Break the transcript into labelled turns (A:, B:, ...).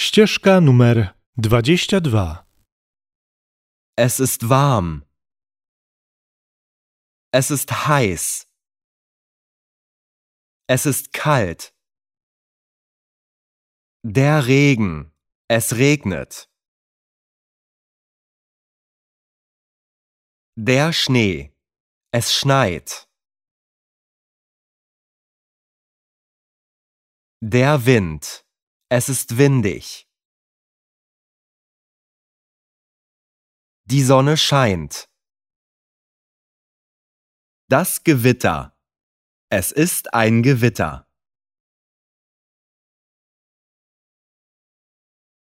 A: Ścieżka numer 22.
B: Es ist warm. Es ist heiß. Es ist kalt. Der Regen. Es regnet. Der Schnee. Es schneit. Der Wind. Es ist windig. Die Sonne scheint. Das Gewitter. Es ist ein Gewitter.